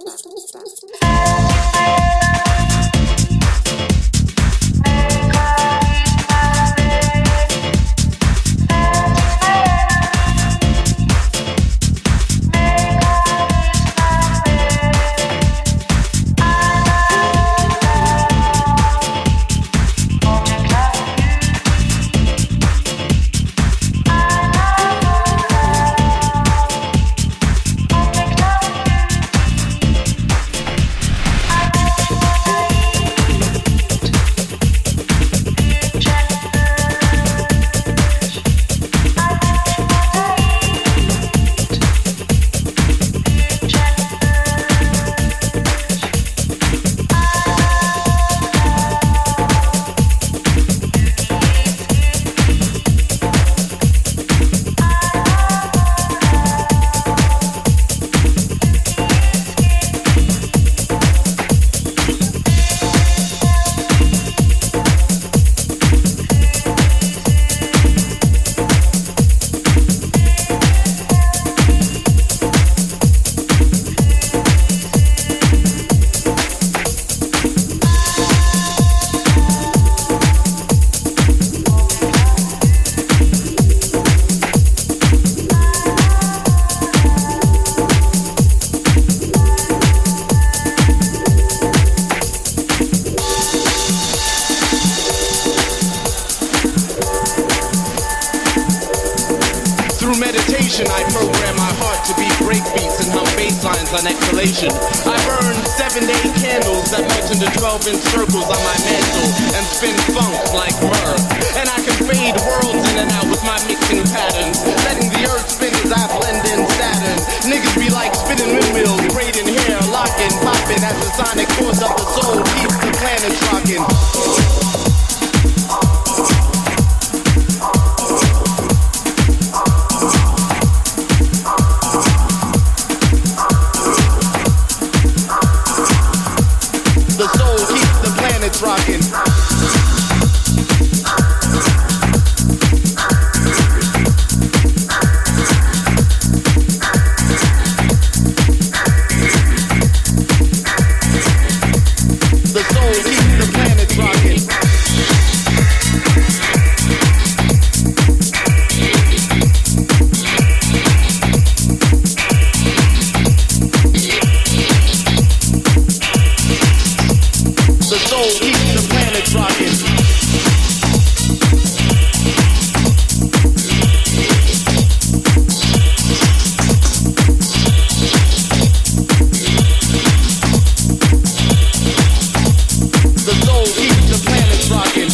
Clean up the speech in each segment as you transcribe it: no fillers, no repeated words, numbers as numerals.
meditation, I program my heart to beat breakbeats and hum bass lines on exhalation. I burn 7 to 8 candles that melt into 12-inch circles on my mantle and spin funk like myrrh. And I can fade worlds in and out with my mixing patterns, letting the earth spin as I blend in Saturn. Niggas be like spinning windmills, braiding hair, locking, popping as the sonic force of the soul keeps the planets rocking. Rockin'. The soul keeps the planets rockin'. The soul keeps the planets rockin'. The soul keeps the planets rockin'.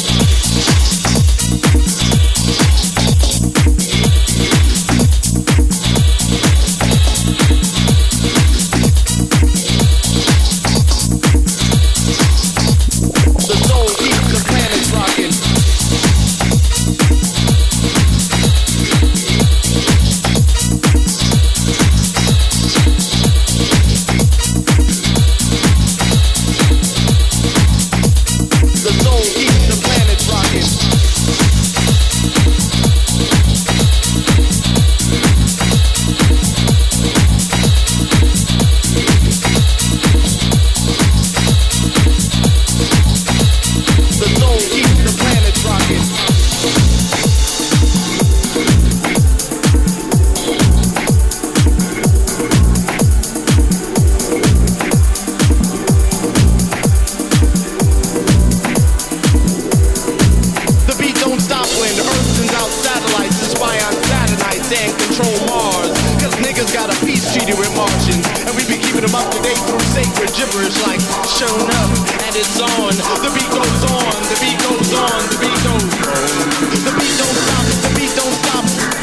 Sacred gibberish like shown up and it's on. The beat goes on, the beat goes on, the beat goes on. The beat don't stop, the beat don't stop.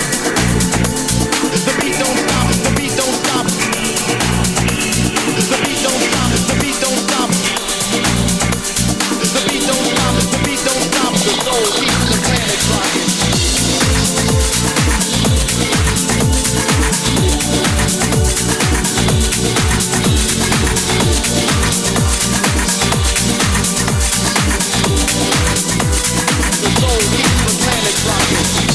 The beat don't stop, the beat don't stop. The beat don't stop, the beat don't stop. The beat don't stop, the beat don't stop. The soul keeps the planet rocking. The soul keeps the planet rocking.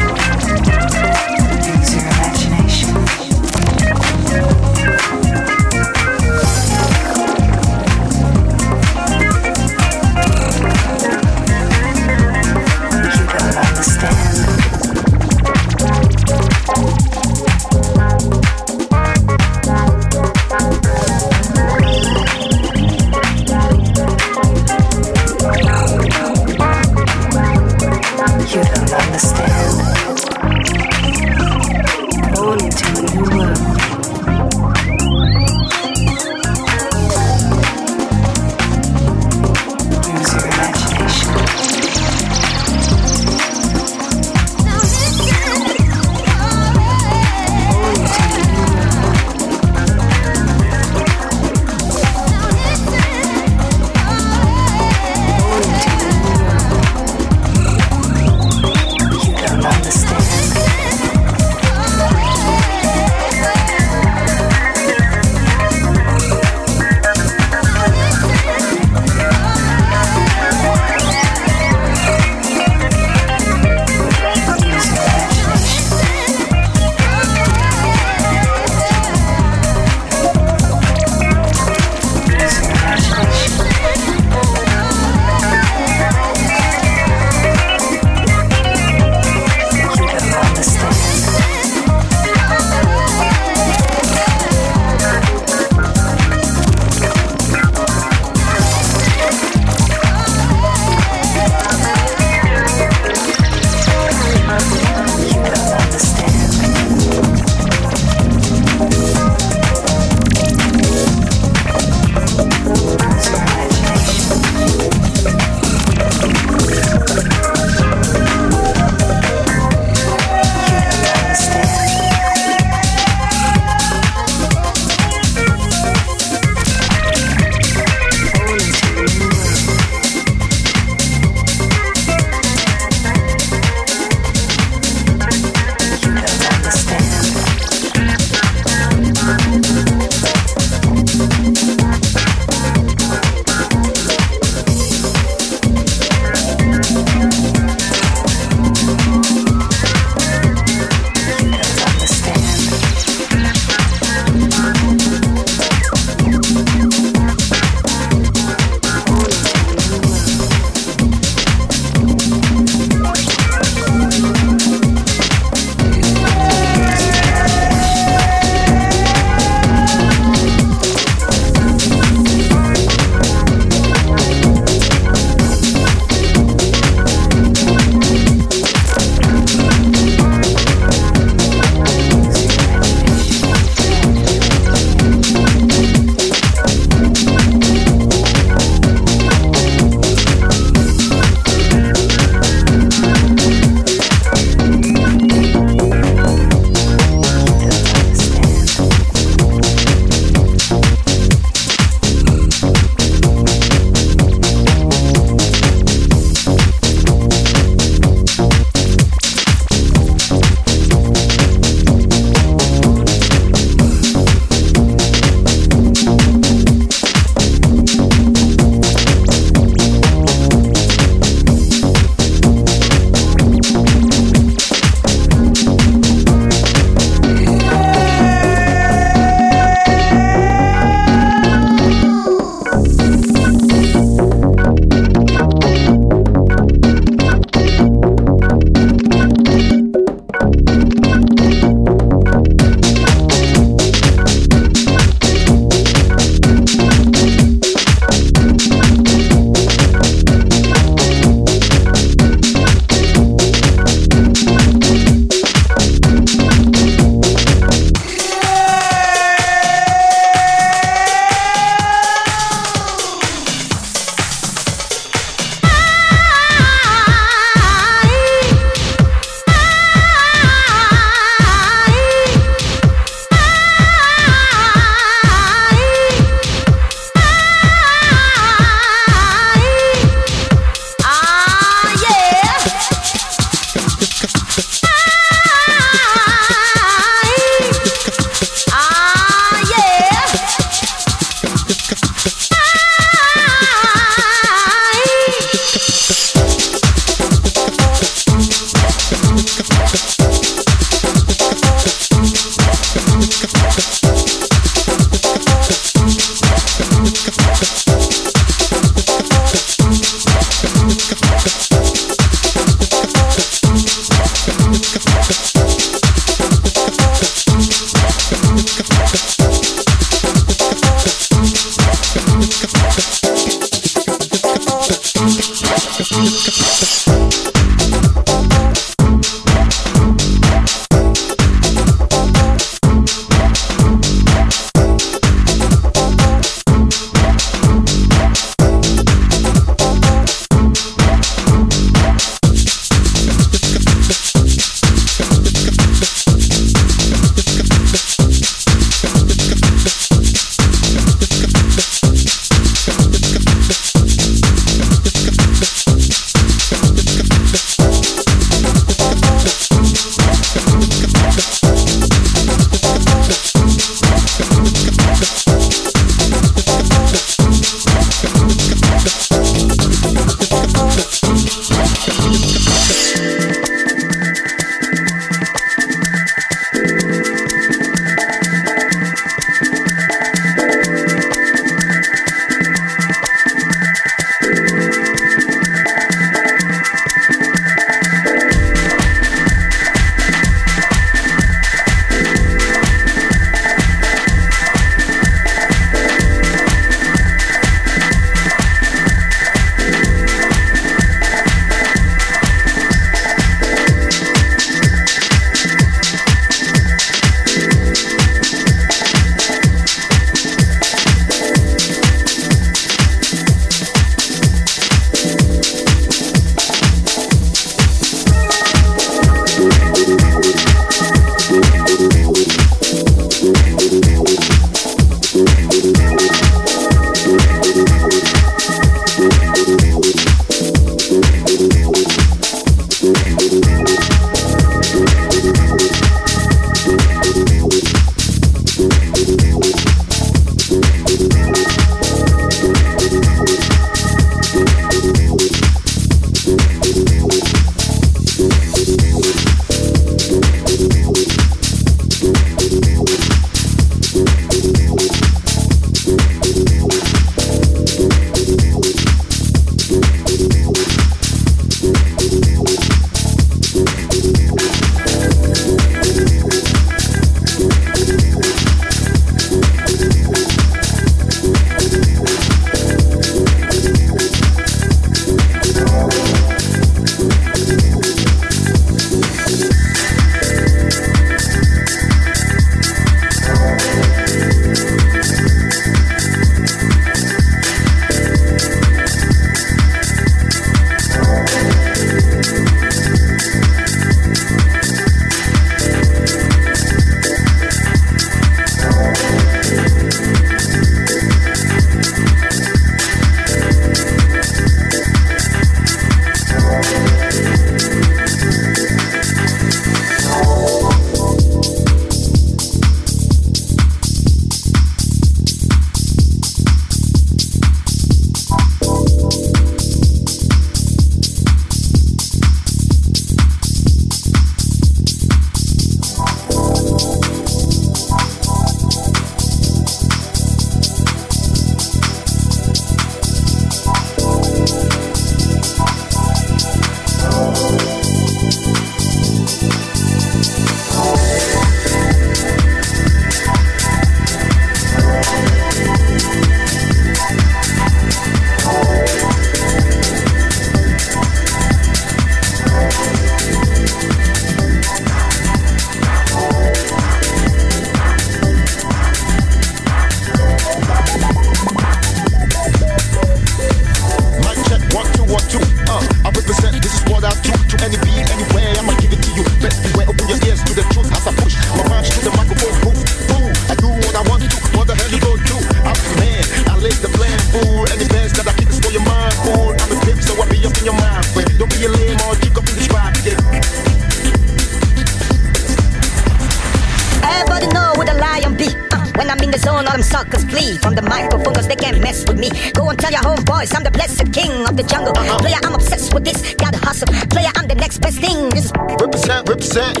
When I'm in the zone, all them suckers flee from the microphone cause they can't mess with me. Go and tell your homeboys I'm the blessed king of the jungle. Player, I'm obsessed with this, gotta hustle. Player, I'm the next best thing. This is represent.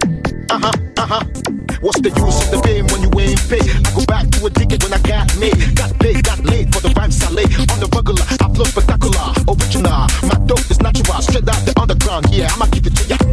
What's the use of the fame when you ain't paid? I go back to a decade when I got made. Got paid, got laid for the rhymes I lay. On the regular, I flow spectacular. Original, my dope is natural. Straight out the underground, yeah, I'ma keep it to ya.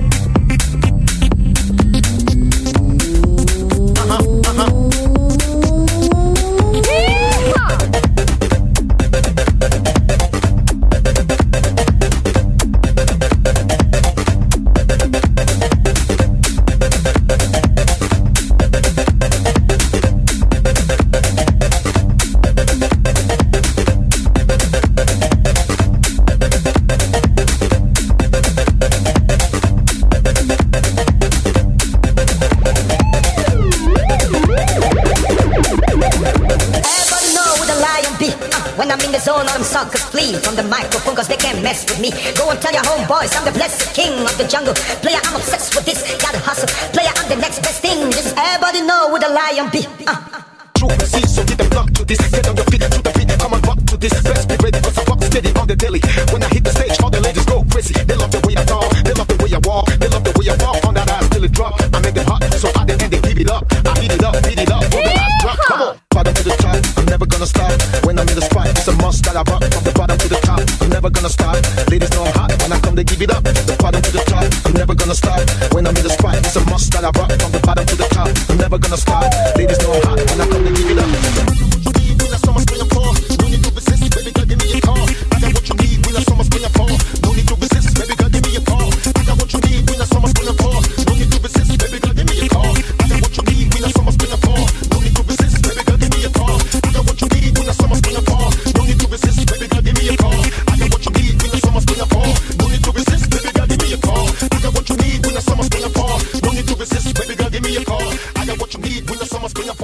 Suckers flee from the microphone cause they can't mess with me. Go and tell your homeboys I'm the blessed king of the jungle. Player, I'm obsessed with this, gotta hustle. Player, I'm the next best thing. Just everybody know who the lion be. True and see, so get them block to this. Get on your feet to the beat, come and rock to this. Best be ready cause I rock steady on the daily. When I hit the stage, all the ladies go crazy. They love the way I talk, they love the way I walk. They love the way I walk on that ass till it drop. I make them hot, so at the end they give it up. I beat it up, for the last drop. Come on, bottom to the top, I'm never gonna stop. When I'm in the spot, it's a must that I rock from the bottom to the top. I'm never gonna stop. Ladies know I'm hot when I come, they give it up. The bottom to the top, I'm never gonna stop. When I'm in the spot, it's a must that I rock from the bottom to the top. I'm never gonna stop. Ladies know I'm hot when I come, they give it up. No need to resist, baby girl, give me a call. I got what you need when the summer spring and fall. No need to resist, baby girl, give me a call. I got what you need when the summer spring and fall. No need to resist, baby girl, give me a call. I got what you need when the summer spring and fall. No need to resist, baby girl, give me a call. I got what you need when the summer spring and fall. No need to resist, baby girl, give me a call. I got what you need when the summer spring and fall. No need to resist, baby girl, give me a call. I got what you need when the summer spring and fall. No need to resist, baby girl, give me a call. I got what you need when the summer spring and fall.